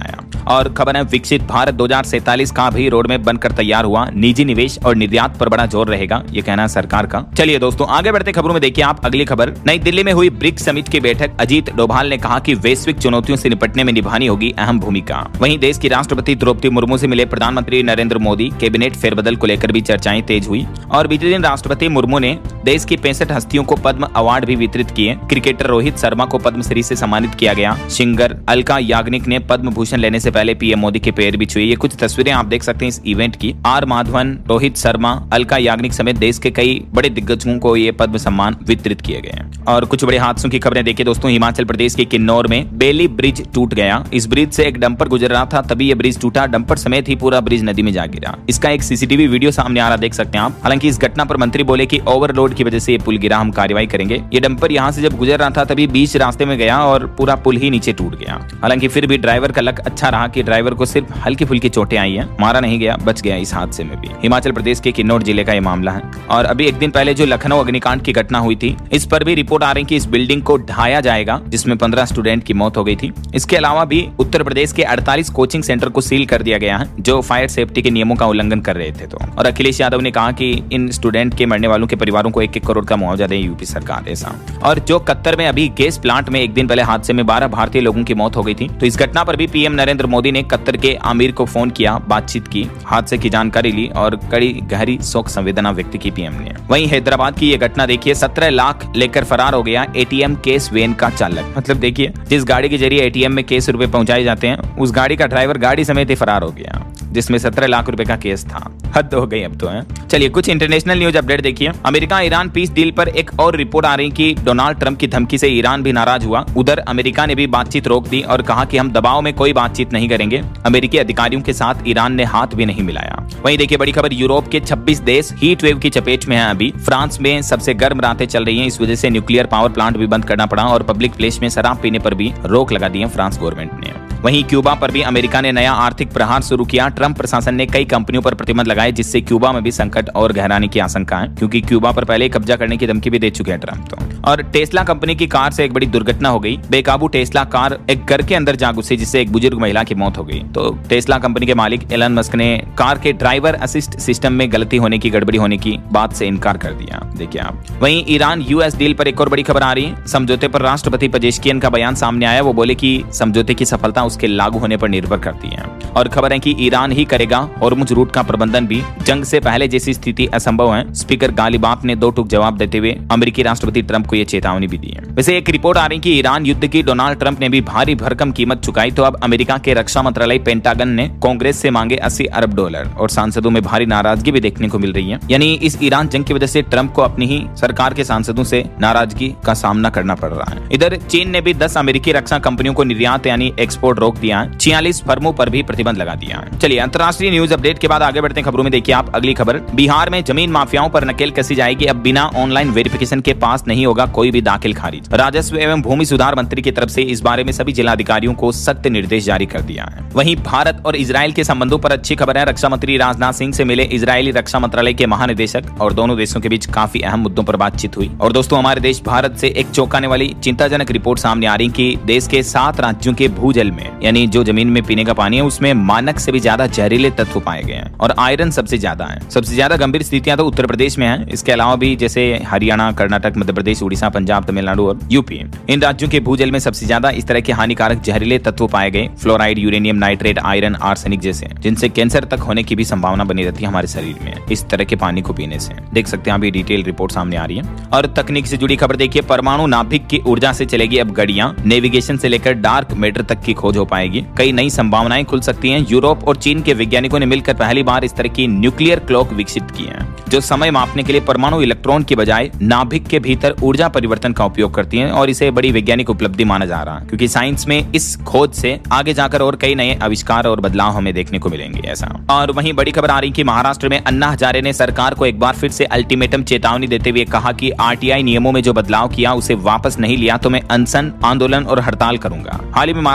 और खबर है विकसित भारत दो हजार सैंतालीस का भी रोड मैप बनकर तैयार हुआ, निजी निवेश और निर्यात पर बड़ा जोर रहेगा, ये कहना है सरकार का। चलिए दोस्तों आगे बढ़ते खबरों में देखिए आप अगली खबर। नई दिल्ली में हुई ब्रिक्स समिट की बैठक, अजीत डोभाल ने कहा कि वैश्विक चुनौतियों से निपटने में निभानी होगी अहम भूमिका। वहीं देश की राष्ट्रपति द्रौपदी मुर्मू से मिले प्रधानमंत्री नरेंद्र मोदी, कैबिनेट फेरबदल को लेकर भी चर्चाएं तेज हुई और बीते दिन राष्ट्रपति मुर्मू ने देश की पैंसठ हस्तियों को पद्म अवार्ड भी वितरित किए। क्रिकेटर रोहित शर्मा को पद्मश्री से सम्मानित किया गया। सिंगर अलका याग्निक ने पद्म भूषण लेने से पहले पीएम मोदी के पैर भी छुए। ये कुछ तस्वीरें आप देख सकते हैं इस इवेंट की। आर माधवन, रोहित शर्मा, अलका याग्निक समेत देश के कई बड़े दिग्गजों को ये पद्म सम्मान वितरित किए गए। और कुछ बड़े हादसों की खबरें देखिए दोस्तों। हिमाचल प्रदेश के किन्नौर में बेली ब्रिज टूट गया। इस ब्रिज से एक डंपर गुजर रहा था, तभी ये ब्रिज टूटा। डंपर समेत ही पूरा ब्रिज नदी में जा गिरा। इसका एक सीसीटीवी वीडियो सामने आ रहा, देख सकते हैं आप। हालांकि इस घटना पर मंत्री बोले कि ओवरलोड की वजह से ये पुल गिरा, हम कार्रवाई करेंगे। ये डंपर यहाँ से जब गुजर रहा था तभी बीच रास्ते में गया और पूरा पुल ही नीचे टूट गया। हालांकि फिर भी ड्राइवर का लक अच्छा रहा कि ड्राइवर को सिर्फ हल्की फुल्की चोटें आई हैं, मारा नहीं गया, बच गया इस हादसे में भी। हिमाचल प्रदेश के किन्नौर जिले का ये मामला है। और अभी एक दिन पहले जो लखनऊ अग्निकांड की घटना हुई थी, इस पर भी रिपोर्ट आ रही कि इस बिल्डिंग को ढाया जाएगा, जिसमें पंद्रह स्टूडेंट की मौत हो गई थी। इसके अलावा भी उत्तर प्रदेश के अड़तालीस कोचिंग सेंटर को सील कर दिया गया है जो फायर सेफ्टी के नियमों का उल्लंघन कर रहे थे। तो और अखिलेश यादव ने कहा कि इन स्टूडेंट के मरने वालों के परिवारों को एक एक करोड़ का मुआवजा दे यूपी सरकार ऐसा। और जो कतर में अभी गैस प्लांट में एक दिन पहले हादसे में बारह भारतीय लोगों की मौत हो गई थी, तो इस घटना पर भी पीएम नरेंद्र मोदी ने कतर के आमिर को फोन किया, बातचीत की, हादसे की जानकारी ली और कड़ी गहरी शोक संवेदना व्यक्त की पीएम ने। वहीं हैदराबाद की ये घटना देखिए, सत्रह लाख लेकर फरार हो गया एटीएम केस वैन का चालक। मतलब देखिए, जिस गाड़ी के जरिए एटीएम में केस रुपए पहुंचाए जाते हैं, उस गाड़ी का ड्राइवर गाड़ी समेत ही फरार हो गया, जिसमें सत्रह लाख रुपए का केस था। हद हो गई अब तो है। चलिए कुछ इंटरनेशनल न्यूज अपडेट देखिए। अमेरिका ईरान पीस डील पर एक और रिपोर्ट आ रही कि डोनाल्ड ट्रंप की धमकी से ईरान भी नाराज हुआ। उधर अमेरिका ने भी बातचीत रोक दी और कहा कि हम दबाव में कोई बातचीत नहीं करेंगे। अमेरिकी अधिकारियों के साथ ईरान ने हाथ भी नहीं मिलाया। वहीं देखिए बड़ी खबर, यूरोप के छब्बीस देश हीट वेव की चपेट में हैं अभी। फ्रांस में सबसे गर्म रातें चल रही हैं, इस वजह से न्यूक्लियर पावर प्लांट भी बंद करना पड़ा और पब्लिक प्लेस में शराब पीने पर भी रोक लगा दी है फ्रांस गवर्नमेंट ने। वहीं क्यूबा पर भी अमेरिका ने नया आर्थिक प्रहार शुरू किया। ट्रंप प्रशासन ने कई कंपनियों पर प्रतिबंध लगाए, जिससे क्यूबा में भी संकट और गहराने की आशंका है, क्योंकि क्यूबा पर पहले कब्जा करने की धमकी भी दे चुके हैं ट्रंप तो। और टेस्ला कंपनी की कार से एक बड़ी दुर्घटना हो गई। बेकाबू टेस्ला कार एक घर के अंदर जा घुसी, जिससे एक बुजुर्ग महिला की मौत हो गई। तो टेस्ला कंपनी के मालिक एलन मस्क ने कार के ड्राइवर असिस्ट सिस्टम में गलती होने की, गड़बड़ी होने की बात से इनकार कर दिया। देखिए आप। वहीं ईरान यूएस डील पर एक और बड़ी खबर आ रही है। समझौते पर राष्ट्रपति पेजेश्कियन का बयान सामने आया। वो बोले कि समझौते की सफलता उसके लागू होने पर निर्भर करती है। और खबर है कि ईरान ही करेगा हॉर्मुज रूट का प्रबंधन भी। जंग से पहले जैसी स्थिति असंभव है। स्पीकर गालिबाफ ने दो टूक जवाब देते हुए अमेरिकी राष्ट्रपति ट्रंप को यह चेतावनी भी दी है। वैसे एक रिपोर्ट आ रही कि ईरान युद्ध की डोनाल्ड ट्रंप ने भी भारी भरकम कीमत चुकाई। तो अब अमेरिका के रक्षा मंत्रालय पेंटागन ने कांग्रेस से मांगे अस्सी अरब डॉलर और सांसदों में भारी नाराजगी भी देखने को मिल रही है। यानी इस ईरान जंग की वजह से ट्रंप को अपनी ही सरकार के सांसदों से नाराजगी का सामना करना पड़ रहा है। इधर चीन ने भी दस अमेरिकी रक्षा कंपनियों को निर्यात यानी एक्सपोर्ट रोक दिया है। छियालीस फर्मों पर भी प्रतिबंध लगा दिया है। चलिए अंतर्राष्ट्रीय न्यूज अपडेट के बाद आगे बढ़ते हैं खबरों में। देखिए आप अगली खबर, बिहार में जमीन माफियाओं पर नकेल कसी जाएगी। अब बिना ऑनलाइन वेरिफिकेशन के पास नहीं होगा कोई भी दाखिल खारिज। राजस्व एवं भूमि सुधार मंत्री की तरफ से इस बारे में सभी जिलाधिकारियों को सख्त निर्देश जारी कर दिया है। वहीं भारत और इजराइल के संबंधों पर अच्छी खबर है। रक्षा मंत्री राजनाथ सिंह से मिले इजरायली रक्षा मंत्रालय के महानिदेशक और दोनों देशों के बीच काफी अहम मुद्दों पर बातचीत हुई। और दोस्तों हमारे देश भारत से एक चौंकाने वाली चिंताजनक रिपोर्ट सामने आ रही कि देश के सात राज्यों के भूजल में यानी जो जमीन में पीने का पानी है उसमें मानक से भी ज्यादा जहरीले तत्व पाए गए हैं और आयरन सबसे ज्यादा है। सबसे ज्यादा गंभीर स्थितियां तो उत्तर प्रदेश में है। इसके अलावा भी जैसे हरियाणा, कर्नाटक, मध्य प्रदेश, उड़ीसा, पंजाब, तमिलनाडु और यूपी, इन राज्यों के भूजल में सबसे ज्यादा इस तरह के हानिकारक जहरीले तत्व पाए गए। Fluoride, uranium nitrate, iron, arsenic जैसे, जिनसे कैंसर तक होने की भी संभावना बनी रहती है हमारे शरीर में इस तरह के पानी को पीने से। देख सकते हैं अभी डिटेल रिपोर्ट सामने आ रही है। और तकनीक से जुड़ी खबर देखिए, परमाणु नाभिक की ऊर्जा से चलेगी अब गाड़ियां। नेविगेशन से लेकर डार्क मैटर तक की खोज हो पाएगी। कई नई संभावनाएं खुल सकती हैं। यूरोप और चीन के वैज्ञानिकों ने मिलकर पहली बार इस तरह की न्यूक्लियर क्लॉक विकसित की है, जो समय मापने के लिए परमाणु इलेक्ट्रॉन की बजाय नाभिक के भीतर ऊर्जा परिवर्तन का उपयोग करती है। और इसे बड़ी वैज्ञानिक उपलब्धि माना जा रहा है, क्योंकि साइंस में इस खोज से आगे जाकर और कई नए आविष्कार और बदलाव हमें देखने को मिलेंगे ऐसा। और वहीं बड़ी खबर आ रही कि महाराष्ट्र में अन्ना हजारे ने सरकार को एक बार फिर से अल्टीमेटम चेतावनी देते हुए कहा कि आरटीआई नियमों में जो बदलाव किया उसे वापस नहीं लिया तो मैं अनशन, आंदोलन और हड़ताल करूंगा। हाल ही में महाराष्ट्र सरकार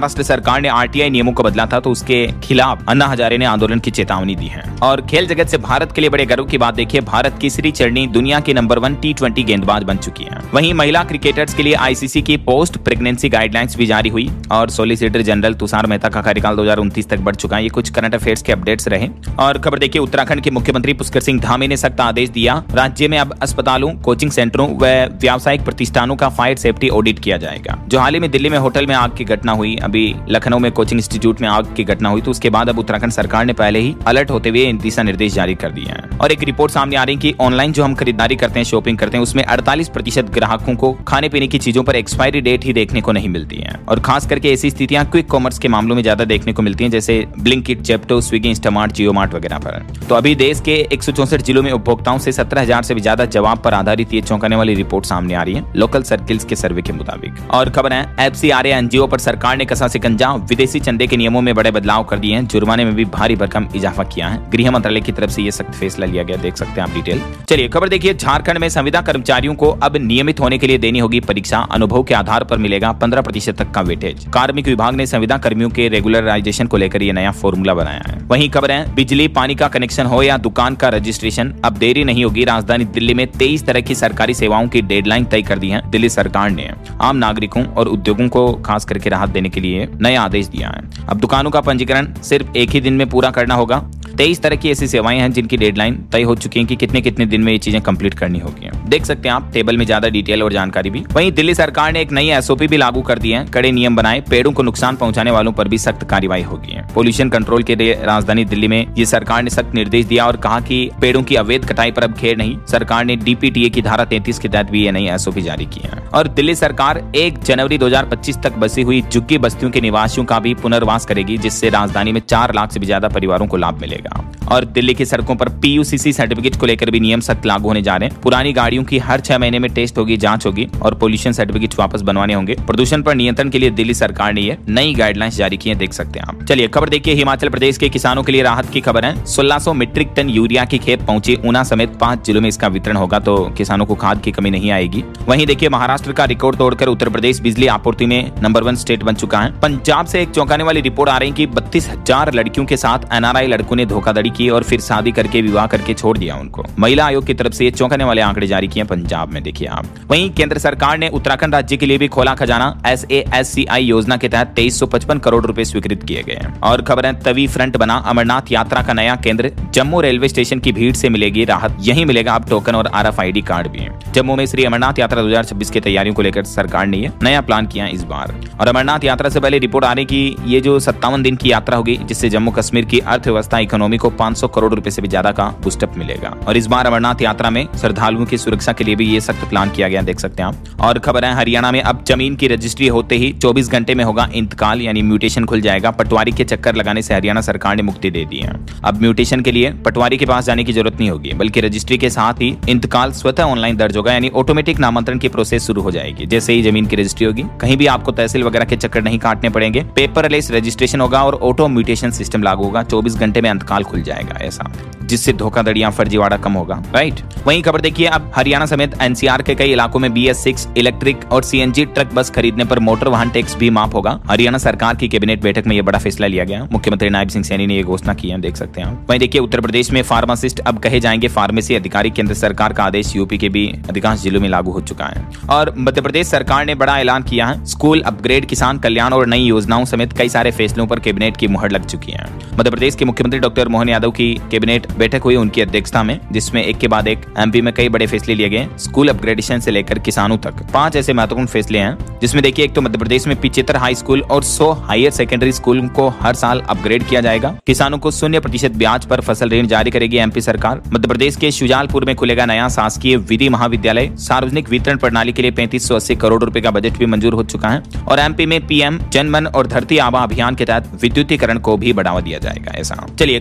सरकार ने आरटीआई नियमों को बदला था तो उसके खिलाफ अन्ना हजारे ने आंदोलन की चेतावनी दी है। और खेल जगत से भारत के लिए बड़े गर्व की बात देखिए, भारत की श्री चरनी दुनिया की नंबर वन टी ट्वेंटी गेंदबाज बन चुकी है। वहीं महिला क्रिकेटर्स के लिए आईसीसी की पोस्ट प्रेगनेंसी गाइडलाइंस भी जारी हुई और सोलिसिटर जनरल तुषार मेहता का कार्यकाल दो हजार उनतीस तक बढ़ चुका है। ये कुछ करंट अफेयर्स के अपडेट्स रहे। और खबर देखिए, उत्तराखंड के मुख्यमंत्री पुष्कर सिंह धामी ने सख्त आदेश दिया, राज्य में अब अस्पतालों, कोचिंग सेंटरों व व्यावसायिक प्रतिष्ठानों का फायर सेफ्टी ऑडिट किया जाएगा। जो हाल ही में दिल्ली में होटल में आग की घटना हुई, अभी लखनऊ में कोचिंग इंस्टीट्यूट में आग की घटना हुई, तो उसके बाद अब उत्तराखंड सरकार ने पहले ही अलर्ट होते हुए दिशा निर्देश जारी कर दिए हैं। और एक रिपोर्ट सामने आ रही है कि ऑनलाइन जो हम खरीदारी करते हैं, शॉपिंग करते हैं, उसमें अड़तालीस प्रतिशत ग्राहकों को खाने पीने की चीजों पर एक्सपायरी डेट ही देखने को नहीं मिलती है। और खास करके ऐसी स्थितियां क्विक कॉमर्स के मामलों में ज्यादा देखने को मिलती हैं, जैसे Blinkit, Zepto, Swiggy, Instamart, Jio Mart वगैरह पर। तो अभी देश के एक सौ चौसठ जिलों में उपभोक्ताओं से सत्रह हजार से भी ज्यादा जवाब पर आधारित ये चौंकाने वाली रिपोर्ट सामने आ रही है लोकल सर्किल्स के सर्वे के मुताबिक। और खबर है, एफसीआरए एनजीओ पर सरकार ने कसा शिकंजा, विदेशी चंदे के नियमों में बड़े बदलाव कर दिए हैं, जुर्माने में भी भारी भरकम इजाफा किया है। गृह मंत्रालय की तरफ से ये सख्त फैसला लिया गया, देख सकते हैं आप डिटेल। चलिए खबर देखिए, झारखंड में संविदा कर्मचारियों को अब नियमित होने के लिए देनी होगी परीक्षा, अनुभव के आधार पर मिलेगा पंद्रह प्रतिशत तक का वेटेज। कार्मिक विभाग ने संविदा कर्मियों के रेगुलराइजेशन को लेकर ये नया फॉर्मूला बनाया है। वहीं खबर है, बिजली पानी का कनेक्शन हो या दुकान का रजिस्ट्रेशन, अब देरी नहीं होगी। राजधानी दिल्ली में तेईस तरह की सरकारी सेवाओं की डेडलाइन तय कर दी है दिल्ली सरकार ने। आम नागरिकों और उद्योगों को खास करके राहत देने के लिए नया आदेश दिया है। अब दुकानों का पंजीकरण सिर्फ एक ही दिन में पूरा करना होगा। तेईस तरह की ऐसी सेवाएं हैं जिनकी डेडलाइन तय हो चुकी है कि कितने कितने दिन में ये चीजें कंप्लीट करनी होगी। देख सकते हैं आप टेबल में ज्यादा डिटेल और जानकारी भी। वहीं दिल्ली सरकार ने एक नई एसओपी भी लागू कर दी है, कड़े नियम बनाए, पेड़ों को नुकसान पहुंचाने वालों पर भी सख्त कार्रवाई होगी। पोल्यूशन कंट्रोल के लिए राजधानी दिल्ली में ये सरकार ने सख्त निर्देश दिया और कहा कि पेड़ों की अवैध कटाई पर अब खेर नहीं। सरकार ने डीपीटीए की धारा तैंतीस के तहत भी ये नई एसओपी जारी की है। और दिल्ली सरकार एक जनवरी दो हजार पच्चीस तक बसी हुई झुग्गी बस्तियों के निवासियों का भी पुनर्वास करेगी, जिससे राजधानी में चार लाख से भी ज्यादा परिवारों को लाभ मिलेगा। और दिल्ली की सड़कों पर पीयूसीसी सर्टिफिकेट को लेकर भी नियम सख्त लागू होने जा रहे हैं। पुरानी गाड़ियों की हर छह महीने में टेस्ट होगी, जांच होगी और पोल्यूशन सर्टिफिकेट वापस बनवाने होंगे। प्रदूषण पर नियंत्रण के लिए दिल्ली सरकार ने ये नई गाइडलाइंस जारी की है, देख सकते हैं आप। चलिए खबर देखिए, हिमाचल प्रदेश के किसानों के लिए राहत की खबर है। सोलह सौ मीट्रिक टन यूरिया की खेप पहुंची, ऊना समेत पांच जिलों में इसका वितरण होगा, तो किसानों को खाद की कमी नहीं आएगी। वहीं देखिए, महाराष्ट्र का रिकॉर्ड तोड़कर उत्तर प्रदेश बिजली आपूर्ति में नंबर वन स्टेट बन चुका है। पंजाब से एक चौंकाने वाली रिपोर्ट आ रही है कि बत्तीस हजार लड़कियों के साथ एनआरआई लड़कों ने धोखाधड़ी की और फिर शादी करके विवाह करके छोड़ दिया उनको। महिला आयोग की तरफ से ये चौंकाने वाले आंकड़े जारी किए पंजाब में, देखिए आप। वहीं केंद्र सरकार ने उत्तराखंड राज्य के लिए भी खोला खजाना। एस ए एस सी आई योजना के तहत तेईस सौ पचपन करोड़ रुपए स्वीकृत किए गए हैं। और खबर है, तवी फ्रंट बना अमरनाथ यात्रा का नया केंद्र। जम्मू रेलवे स्टेशन की भीड़ से मिलेगी राहत, यही मिलेगा अब टोकन और आरएफआईडी कार्ड भी। जम्मू में श्री अमरनाथ यात्रा दो हजार छब्बीस की तैयारियों को लेकर सरकार ने ये नया प्लान किया इस बार। और अमरनाथ यात्रा से पहले रिपोर्ट आ रही कि ये जो सत्तावन दिन की यात्रा होगी, जिससे जम्मू कश्मीर की अर्थव्यवस्था इकोनॉमी को पांच सौ करोड़ रुपए से भी ज्यादा का बूस्टअप मिलेगा। और इस बार अमरनाथ यात्रा में श्रद्धालुओं की सुरक्षा के लिए भी ये सख्त प्लान किया गया, देख सकते हैं आप। और खबर है, हरियाणा में अब जमीन की रजिस्ट्री होते ही चौबीस घंटे में होगा इंतकाल, यानी म्यूटेशन खुल जाएगा। पटवारी के चक्कर लगाने से हरियाणा सरकार ने मुक्ति दे दी है। अब म्यूटेशन के लिए पटवारी के पास जाने की जरूरत नहीं होगी, बल्कि रजिस्ट्री के साथ ही इंतकाल स्वतः ऑनलाइन दर्ज होगा, यानी ऑटोमेटिक नामांतरण की प्रोसेस शुरू हो जाएगी। जैसे ही जमीन की रजिस्ट्री होगी, कहीं भी आपको तहसील वगैरह के चक्कर नहीं काटने पड़ेंगे, पेपरलेस रजिस्ट्रेशन होगा और ऑटो म्यूटेशन सिस्टम लागू होगा। चौबीस घंटे में इंतकाल खुल जाएगा ऐसा, जिससे धोखाधड़ियां, फर्जीवाड़ा कम होगा, राइट। वहीं खबर देखिए, अब हरियाणा समेत एनसीआर के कई इलाकों में बी एस सिक्स इलेक्ट्रिक और सीएनजी ट्रक बस खरीदने पर मोटर वाहन टैक्स भी माफ होगा। हरियाणा सरकार की कैबिनेट बैठक में यह बड़ा फैसला लिया गया। मुख्यमंत्री नायब सिंह सैनी ने यह घोषणा की है, देख सकते हैं आप। वहीं देखिए, उत्तर प्रदेश में फार्मासिस्ट अब कहे जाएंगे फार्मेसी अधिकारी। केंद्र सरकार का आदेश यूपी के भी अधिकांश जिलों में लागू हो चुका है। और मध्य प्रदेश सरकार ने बड़ा ऐलान किया है। स्कूल अपग्रेड, किसान कल्याण और नई योजनाओं समेत कई सारे फैसलों पर कैबिनेट की मुहर लग चुकी है। मध्य प्रदेश के मुख्यमंत्री डॉक्टर मोहन यादव की कैबिनेट बैठक हुई उनकी अध्यक्षता में, जिसमें एक के बाद एक एमपी में कई बड़े फैसले लिए गए। स्कूल अपग्रेडेशन से लेकर किसानों तक पांच ऐसे महत्वपूर्ण फैसले हैं, जिसमें देखिए, एक तो मध्य प्रदेश में पिछहत्तर हाई स्कूल और सौ हायर सेकेंडरी स्कूल को हर साल अपग्रेड किया जाएगा। किसानों को शून्य प्रतिशत ब्याज पर फसल ऋण जारी करेगी एमपी सरकार। मध्य प्रदेश के शुजालपुर में खुलेगा नया शासकीय विधि महाविद्यालय। सार्वजनिक वितरण प्रणाली के लिए पैंतीस सौ अस्सी करोड़ रुपए का बजट भी मंजूर हो चुका है। और एमपी में पीएम जनमन और धरती आबा अभियान के तहत विद्युतीकरण को भी बढ़ावा दिया जाएगा ऐसा। चलिए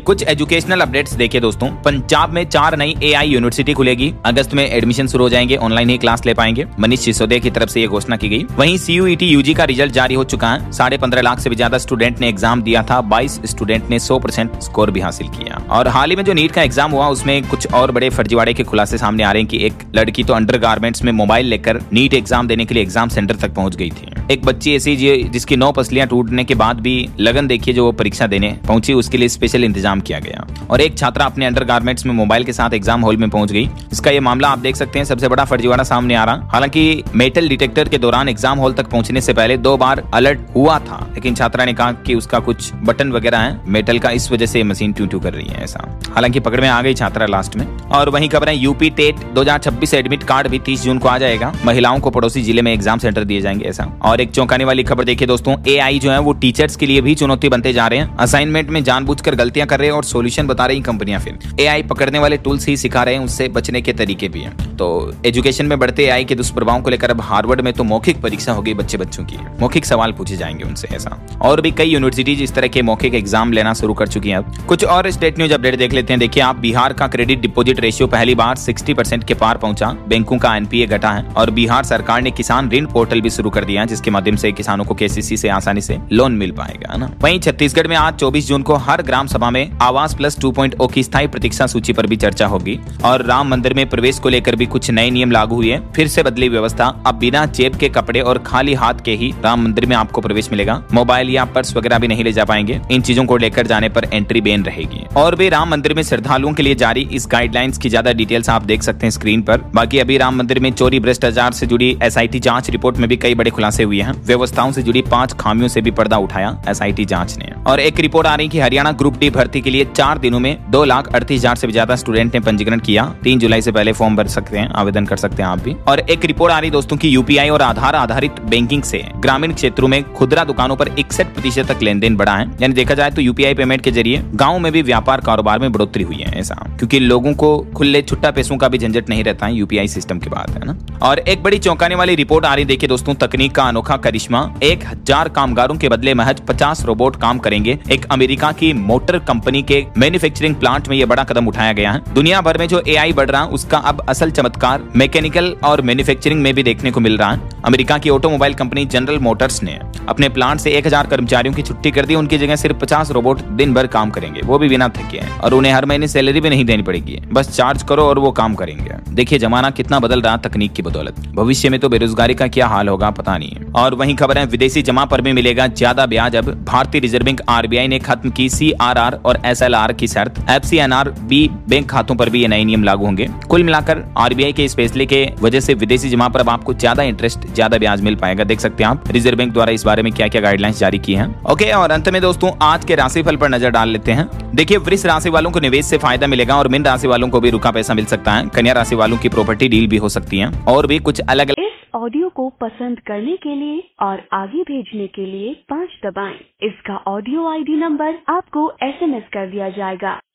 कुछ एजुकेशनल अपडेट्स देखिए दोस्तों। पंजाब में चार नई एआई यूनिवर्सिटी खुलेगी। अगस्त में एडमिशन शुरू हो जाएंगे, ऑनलाइन ही क्लास ले पाएंगे। मनीष सिसोदिया की तरफ से ये घोषणा की गई। वहीं सीयूईटी यूजी का रिजल्ट जारी हो चुका है। साढ़े पंद्रह लाख से भी ज्यादा स्टूडेंट ने एग्जाम दिया था। बाईस स्टूडेंट ने सौ परसेंट स्कोर भी हासिल किया। और हाल ही में जो नीट का एग्जाम हुआ उसमें कुछ और बड़े फर्जीवाड़े के खुलासे सामने आ रहे हैं कि एक लड़की तो अंडरगारमेंट्स में मोबाइल लेकर नीट एग्जाम देने के लिए एग्जाम सेंटर तक पहुंच गई थी। एक बच्ची ऐसी जिसकी नौ पसलियां टूटने के बाद भी लगन देखिए जो वो परीक्षा देने पहुंची, उसके लिए स्पेशल इंतजाम किया गया। और एक छात्रा अपने अंडरगारमेंट्स में मोबाइल के साथ एग्जाम हॉल में पहुंच गई। इसका ये मामला आप देख सकते हैं सबसे बड़ा फर्जीवाड़ा सामने आ रहा। हालांकि मेटल डिटेक्टर के दौरान एग्जाम हॉल तक पहुंचने से पहले दो बार अलर्ट हुआ था, लेकिन छात्रा ने कहा कि उसका कुछ बटन वगैरह है मेटल का, इस वजह से मशीन ट्यू ट्यू कर रही है ऐसा। हालांकि पकड़ में आ गई छात्रा लास्ट में। और वहीं खबर है यूपी टेट दो हजार छब्बीस एडमिट कार्ड भी तीस जून को आ जाएगा। महिलाओं को पड़ोसी जिले में एग्जाम सेंटर दिए जाएंगे ऐसा। और एक चौंकाने वाली खबर देखिए दोस्तों, एआई जो है वो टीचर्स के लिए भी चुनौती बनते जा रहे हैं। असाइनमेंट में जानबूझकर गलतियां कर रहे हैं और सॉल्यूशन बता रही कंपनियां। फिर एआई पकड़ने वाले टूल्स ही सिखा रहे हैं, उससे बचने के तरीके भी हैं। तो एजुकेशन में बढ़ते एआई के दुष्प्रभावों को लेकर अब हार्वर्ड में तो मौखिक परीक्षा होगी बच्चे बच्चों की, मौखिक सवाल पूछे जाएंगे उनसे ऐसा। और भी कई यूनिवर्सिटीज इस तरह के मौखिक एग्जाम लेना शुरू कर चुकी हैं। अब कुछ और स्टेट न्यूज अपडेट देख लेते हैं। देखिए आप, बिहार का क्रेडिट डिपॉजिट रेशियो पहली बार साठ परसेंट के पार पहुंचा। बैंकों का एनपीए घटा है। और बिहार सरकार ने किसान ऋण पोर्टल भी शुरू कर दिया है, जिसके माध्यम से किसानों को केसीसी से आसानी से लोन मिल पाएगा ना। वहीं छत्तीसगढ़ में आज चौबीस जून को हर ग्राम सभा में आवास प्लस टू पॉइंट ओ की स्थायी प्रतीक्षा सूची पर भी चर्चा होगी। और राम मंदिर में प्रवेश को लेकर भी कुछ नए नियम लागू हुए हैं। फिर से बदली व्यवस्था। अब बिना जेब के कपड़े और खाली हाथ के ही राम मंदिर में आपको प्रवेश मिलेगा। मोबाइल या पर्स वगैरह भी नहीं ले जा पाएंगे। इन चीजों को लेकर जाने पर एंट्री बैन रहेगी। और भी राम मंदिर में श्रद्धालुओं के लिए जारी इस गाइडलाइंस की ज्यादा डिटेल्स आप देख सकते हैं स्क्रीन पर। बाकी अभी राम मंदिर में चोरी भ्रष्टाचार से जुड़ी एसआईटी जांच रिपोर्ट में भी कई बड़े खुलासे हुए हैं। व्यवस्थाओं से जुड़ी पांच खामियों से भी पर्दा उठाया एसआईटी जांच ने। और एक रिपोर्ट आ रही कि हरियाणा ग्रुप डी भर्ती के लिए चार दिनों में दो लाख अड़तीस हजार से भी ज्यादा स्टूडेंट ने पंजीकरण किया। तीन जुलाई से पहले फॉर्म भर सकते हैं, आवेदन कर सकते हैं आप भी। और एक रिपोर्ट आ रही दोस्तों की यूपीआई और आधार आधारित बैंकिंग से ग्रामीण क्षेत्रों में खुदरा दुकानों पर इकसठ प्रतिशत तक लेन देन बढ़ा है। यानी देखा जाए तो यूपीआई पेमेंट के जरिए गाँव में भी व्यापार कारोबार में बढ़ोतरी हुई है ऐसा, क्योंकि लोगों को खुले छुट्टा पैसों का भी झंझट नहीं रहता है यूपीआई सिस्टम के बाद, है ना। और एक बड़ी चौंकाने वाली रिपोर्ट आ रही देखिए दोस्तों, तकनीक का अनोखा करिश्मा। एक हजार कामगारों के बदले महज पचास रोबोट काम करेंगे। एक अमेरिका की मोटर कंपनी के मैन्युफैक्चरिंग प्लांट में यह बड़ा कदम उठाया गया है। दुनिया भर में जो एआई बढ़ रहा है उसका अब असल चमत्कार मैकेनिकल और मैन्युफैक्चरिंग में भी देखने को मिल रहा है। अमेरिका की ऑटोमोबाइल कंपनी जनरल मोटर्स ने अपने प्लांट से एक हजार कर्मचारियों की छुट्टी कर दी। उनकी जगह सिर्फ पचास रोबोट दिन भर काम करेंगे, वो भी बिना थके। और उन्हें हर महीने सैलरी भी नहीं देनी पड़ेगी, बस चार्ज करो और वो काम करेंगे। देखिए जमाना कितना बदल रहा तकनीक की बदौलत। भविष्य में तो बेरोजगारी का क्या हाल होगा पता नहीं। और वहीं खबर है, विदेशी जमा पर भी मिलेगा ज्यादा ब्याज। अब भारतीय रिजर्व बैंक आरबीआई ने खत्म की सीआरआर और एसएलआर की शर्त। एफसीएनआर बी बैंक खातों पर भी ये नए नियम लागू होंगे। कुल मिलाकर आरबीआई के इस फैसले के वजह से विदेशी जमा पर अब आपको ज्यादा इंटरेस्ट, ज्यादा ब्याज मिल पाएगा। देख सकते हैं आप रिजर्व बैंक द्वारा इस बारे में क्या क्या गाइडलाइंस जारी की हैं। ओके, और अंत में दोस्तों आज के राशिफल पर नजर डाल लेते हैं। देखिए वृष राशि वालों को निवेश से फायदा मिलेगा और मीन राशि वालों को भी रुका पैसा मिल सकता है। कन्या राशि वालों की प्रॉपर्टी डील भी हो सकती है। और भी कुछ अलग अलग। इस ऑडियो को पसंद करने के लिए और आगे भेजने के लिए पाँच दबाएं। इसका ऑडियो आईडी नंबर आपको एसएमएस कर दिया जाएगा।